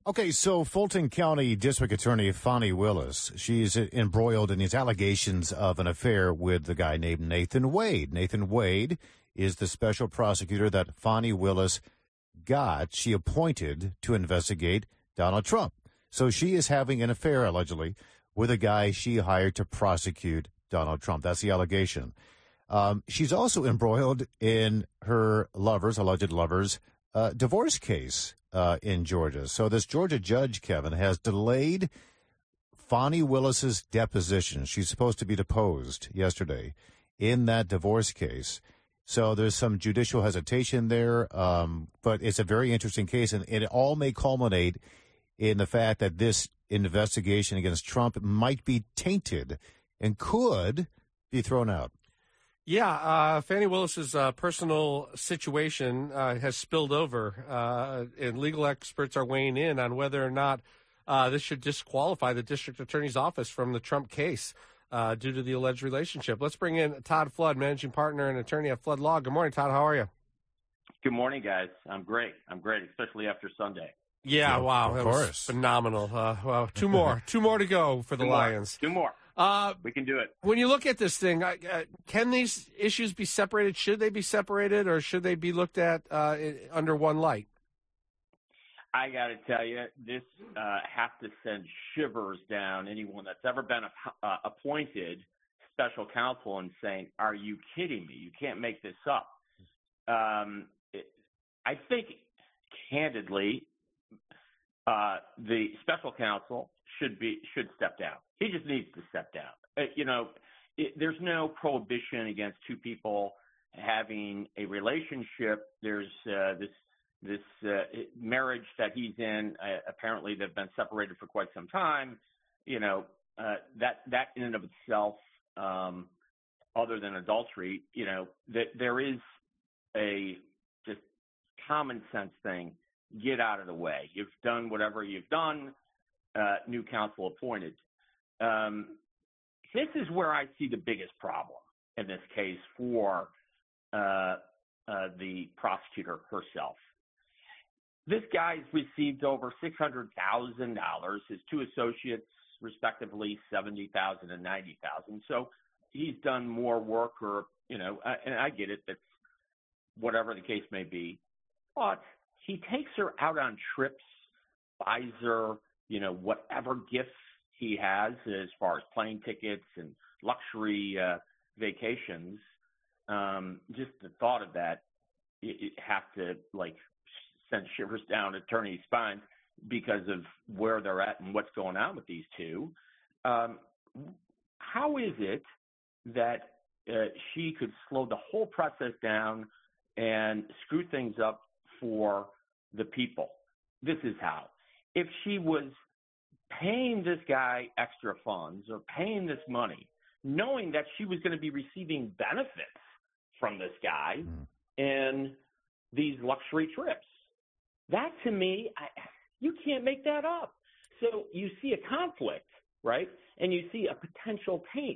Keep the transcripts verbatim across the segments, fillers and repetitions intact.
Okay, so Fulton County District Attorney Fani Willis, she's embroiled in these allegations of an affair with the guy named Nathan Wade. Nathan Wade is the special prosecutor that Fani Willis got, she appointed to investigate Donald Trump. So she is having an affair, allegedly, with a guy she hired to prosecute Donald Trump. That's the allegation. Um, she's also embroiled in her lover's, alleged lover's, uh, divorce case. Uh, in Georgia. So this Georgia judge, Kevin, has delayed Fani Willis's deposition. She's supposed to be deposed yesterday in that divorce case. So there's some judicial hesitation there, um, but it's a very interesting case, and, and it all may culminate in the fact that this investigation against Trump might be tainted and could be thrown out. Yeah, uh, Fani Willis's uh, personal situation uh, has spilled over, uh, and legal experts are weighing in on whether or not uh, this should disqualify the district attorney's office from the Trump case uh, due to the alleged relationship. Let's bring in Todd Flood, managing partner and attorney at Flood Law. Good morning, Todd. How are you? Good morning, guys. I'm great. I'm great, especially after Sunday. Yeah, yeah wow, of that course. was phenomenal. Uh, well, two more, two more to go for the two Lions. More. Two more. Uh, we can do it. When you look at this thing, uh, can these issues be separated? Should they be separated, or should they be looked at uh, under one light? I got to tell you, this uh, has to send shivers down anyone that's ever been a, uh, appointed special counsel and saying, "Are you kidding me? You can't make this up." Um, it, I think, candidly, uh, the special counsel should be should step down. He just needs to step down. Uh, you know, it, there's no prohibition against two people having a relationship. There's uh, this this uh, marriage that he's in. Uh, apparently, they've been separated for quite some time. You know, uh, that that in and of itself, um, other than adultery, you know, that there is a just common sense thing. Get out of the way. You've done whatever you've done. Uh, new counsel appointed. Um, this is where I see the biggest problem in this case for uh, uh, the prosecutor herself. This guy's received over six hundred thousand dollars. His two associates, respectively, seventy thousand dollars and ninety thousand dollars. So he's done more work, or you know, uh, and I get it. That's whatever the case may be, but he takes her out on trips, buys her, you know, whatever gifts he has as far as plane tickets and luxury uh, vacations. Um, just the thought of that, you, you have to, like, send shivers down attorney's spine because of where they're at and what's going on with these two. Um, how is it that uh, she could slow the whole process down and screw things up for the people? This is how. If she was paying this guy extra funds or paying this money, knowing that she was going to be receiving benefits from this guy mm. and these luxury trips, that to me, I, you can't make that up. So you see a conflict, right? And you see a potential taint.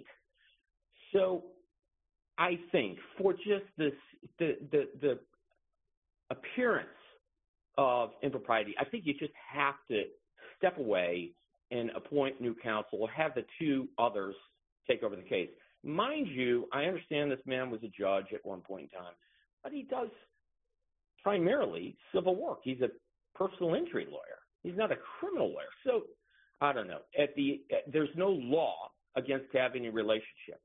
So I think for just this, the, the, the appearance of impropriety, I think you just have to step away and appoint new counsel or have the two others take over the case. Mind you, I understand this man was a judge at one point in time, but he does primarily civil work. He's a personal injury lawyer. He's not a criminal lawyer. So I don't know. At the there's no law against having a relationship,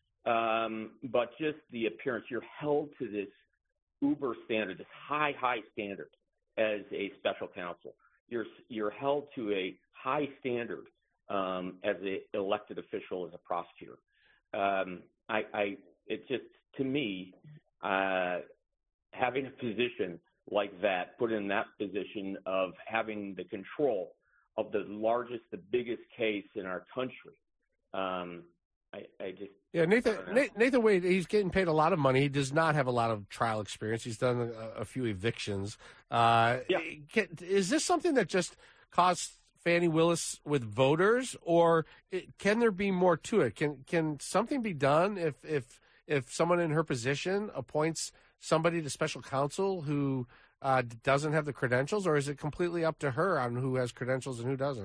um, but just the appearance. You're held to this uber standard, this high, high standard as a special counsel. You're you're held to a high standard um, as an elected official, as a prosecutor. Um, I, I it just to me uh, having a position like that, put in that position of having the control of the largest, the biggest case in our country. Um, I, I just yeah, Nathan Nathan Wade. He's getting paid a lot of money. He does not have a lot of trial experience. He's done a, a few evictions. Uh, yeah. Can, is this something that just costs Fani Willis with voters, or it, can there be more to it? Can can something be done if if if someone in her position appoints somebody to special counsel who uh, doesn't have the credentials, or is it completely up to her on who has credentials and who doesn't?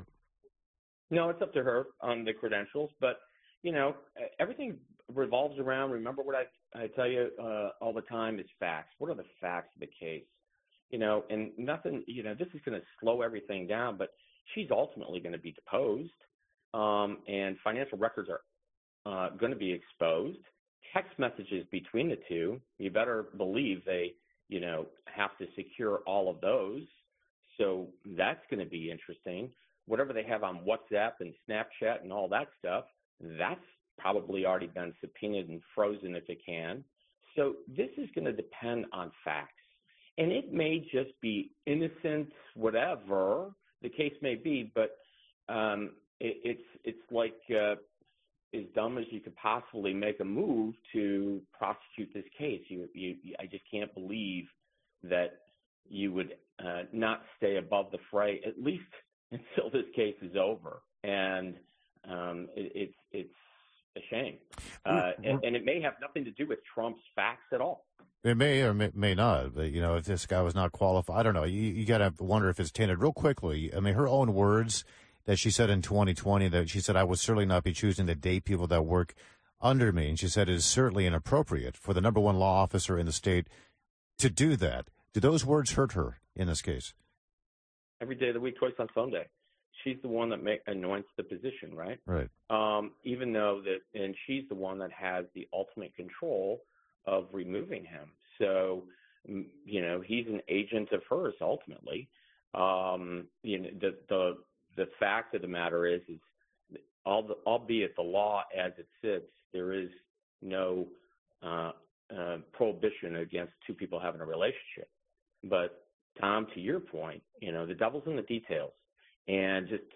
No, it's up to her on the credentials, but, you know, everything revolves around, remember what I, I tell you uh, all the time is facts. What are the facts of the case? You know, and nothing, you know, this is going to slow everything down, but she's ultimately going to be deposed, um, and financial records are uh, going to be exposed. Text messages between the two, you better believe they, you know, have to secure all of those. So that's going to be interesting. Whatever they have on WhatsApp and Snapchat and all that stuff, that's probably already been subpoenaed and frozen if it can. So this is going to depend on facts. And it may just be innocent, whatever the case may be, but um, it, it's it's like uh, as dumb as you could possibly make a move to prosecute this case. You, you, I just can't believe that you would uh, not stay above the fray, at least until this case is over. And um, it, it's it's a shame. Uh, and, and it may have nothing to do with Trump's facts at all. It may or may, may not, but, you know, if this guy was not qualified, I don't know. You, you got to wonder if it's tainted. Real quickly, I mean, her own words that she said in twenty twenty, that she said, I would certainly not be choosing to date people that work under me. And she said it is certainly inappropriate for the number one law officer in the state to do that. Do those words hurt her in this case? Every day of the week, twice on Sunday. She's the one that make, anoints the position, right? Right. Um, even though that, and she's the one that has the ultimate control of removing him. So, you know, he's an agent of hers ultimately. Um, you know, the the the fact of the matter is, is all the, albeit the law as it sits, there is no uh, uh, prohibition against two people having a relationship. But Tom, to your point, you know, the devil's in the details. And just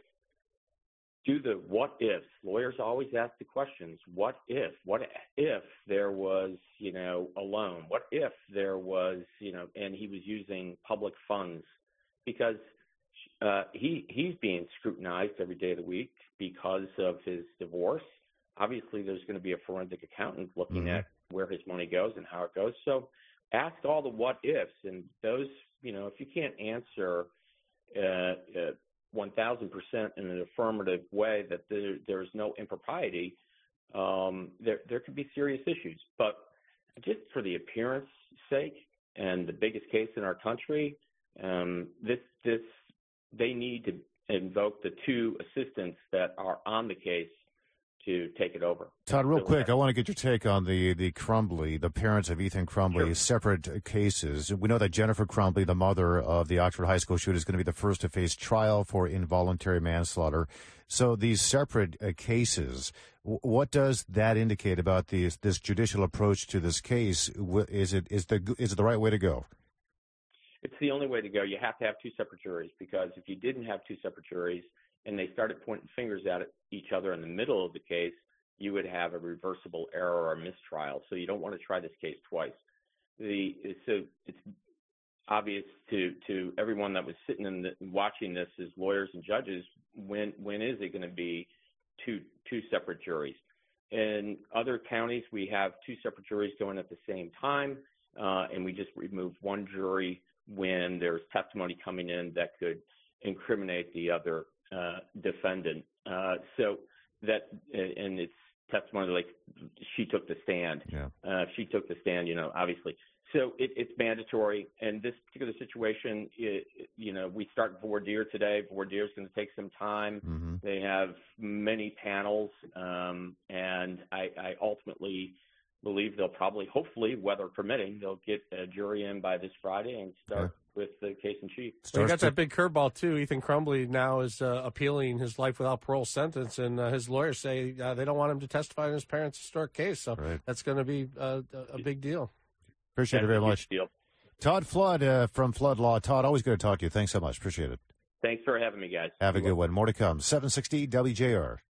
do the what ifs. Lawyers always ask the questions, what if? What if there was, you know, a loan? What if there was, you know, and he was using public funds? Because uh, he he's being scrutinized every day of the week because of his divorce. Obviously, there's going to be a forensic accountant looking mm-hmm. at where his money goes and how it goes. So ask all the what ifs. And those, you know, if you can't answer uh, uh one thousand percent in an affirmative way that there, there's no impropriety, um, there there could be serious issues. But just for the appearance sake and the biggest case in our country, um, this this they need to invoke the two assistants that are on the case to take it over. Todd, real quick, I want to get your take on the, the Crumbley, the parents of Ethan Crumbley, sure. separate cases. We know that Jennifer Crumbley, the mother of the Oxford High School shooter, is going to be the first to face trial for involuntary manslaughter. So these separate uh, cases, w- what does that indicate about the, this judicial approach to this case? Is it is the is it the right way to go? It's the only way to go. You have to have two separate juries, because if you didn't have two separate juries and they started pointing fingers at each other in the middle of the case, you would have a reversible error or mistrial. So you don't want to try this case twice. The so it's obvious to, to everyone that was sitting and watching this as lawyers and judges, when when is it going to be two two separate juries? In other counties, we have two separate juries going at the same time, uh, and we just remove one jury when there's testimony coming in that could incriminate the other uh, defendant. Uh, so that, and it's testimony like she took the stand. Yeah. Uh, she took the stand, you know, obviously. So it, it's mandatory. And this particular situation, it, you know, we start voir dire today. Voir dire is going to take some time. Mm-hmm. They have many panels, um, and I, I ultimately believe they'll probably, hopefully, weather permitting, they'll get a jury in by this Friday and start yeah. with the case in chief. Well, you got that big curveball too. Ethan Crumbley now is uh, appealing his life without parole sentence, and uh, his lawyers say uh, they don't want him to testify in his parents' historic case. So right. that's going to be uh, a big deal. Appreciate that's it very much. Deal. Todd Flood uh, from Flood Law. Todd, always good to talk to you. Thanks so much. Appreciate it. Thanks for having me, guys. Have You're a good welcome. one. More to come. seven sixty W J R.